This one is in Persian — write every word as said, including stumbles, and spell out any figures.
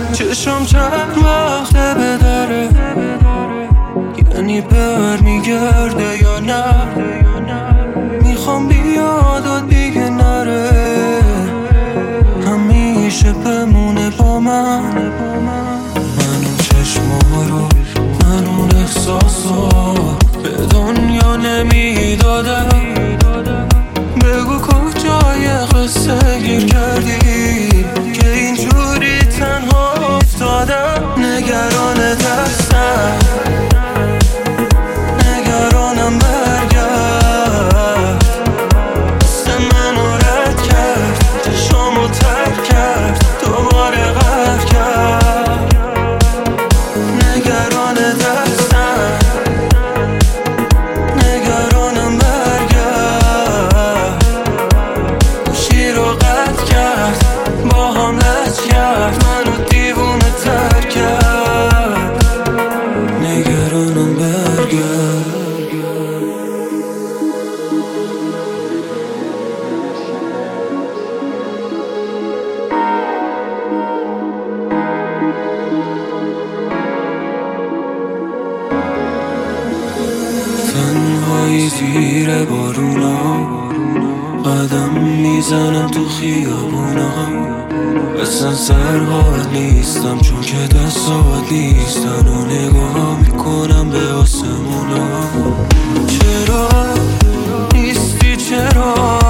چشم چند وقته بداره، یعنی برمیگرده یا نه. میخوام بیاد و دیگه نره، همیشه بمونه با من. من اون چشما رو، من اون احساسا به دنیا نمیدادم. بگو کجای قصه گیر کردی که اینجوری تنها افتادم. نگران دستم، نگرانم برگرد. دست منو رد کرد، چشامو ترک کرد، دوباره قهر کرد. نگران دستم، نگرانم برگرد. گوشی رو قطع کرد، با هم لج کرد، منو دیوونه تر کرد. نگرانم برگرد. تنهایی زیر بارونا، قدم میزنم تو خیابونا. اصلا سرحال نیستم چون که دستات نیستن و نگاه میکنم به آسمونا. چرا نیستی چرا